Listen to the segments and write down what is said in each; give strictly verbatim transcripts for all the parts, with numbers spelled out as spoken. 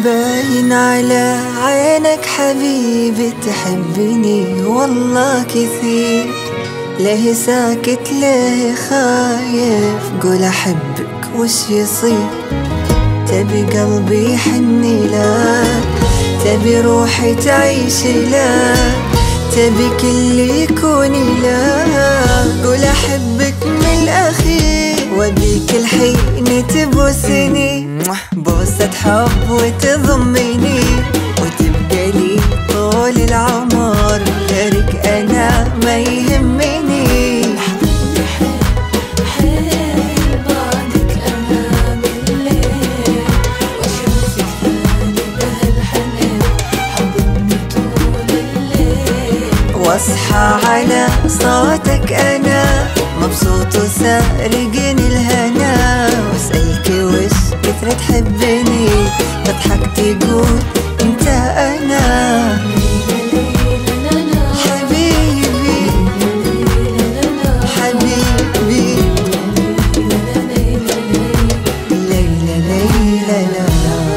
باين على عينك حبيبي تحبني والله كثير، ليه ساكت ليه خايف؟ قول أحبك وش يصير؟ تبي قلبي يحني لك، تبي روحي تعيش لك، تبي كل يكون لك. قول أحبك من الأخير وبيك الحين تبوسني بوسة حب وتضمني، وتبقى لي طول العمر غيرك أنا ما يهمني. واصحى على صوتك أنا مبسوط وسارقني الهنا، واسألك وش كثر تحبني، تضحك تقول انت أنا حبيبي حبيبي ليلى ليلى لا.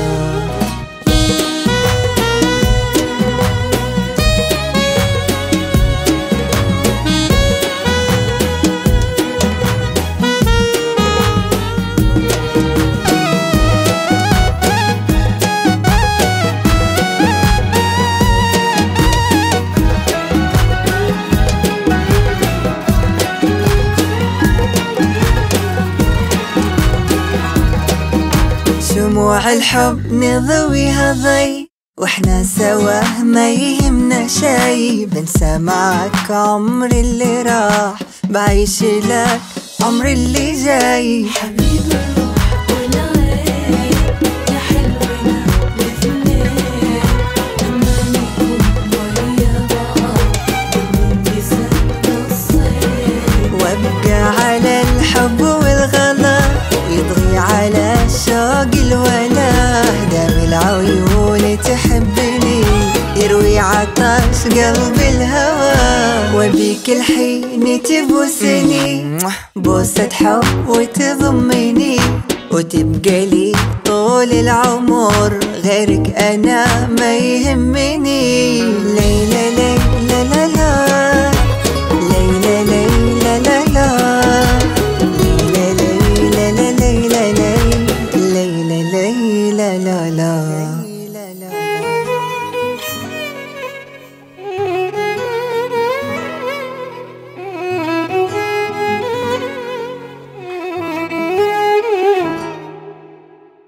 شموع الحب نضويها ضي واحنا سوا ما يهمنا شي، بنسى معك عمري اللي راح، بعيش لك عمري اللي جاي. حبيب الروح والعين يا حلونا الاثنين، لما نكون ويا بعض بننسى الصين، وابقى على الحب والغلا ويطغي على الشوق الولا، دام العيون تحبني يروي عطش قلبي الهوى، وبيك الحين تبوسني بوسة حب وتضمني، وتبقى لي طول العمر غيرك أنا ما يهمني. ليلى ليلى لا لا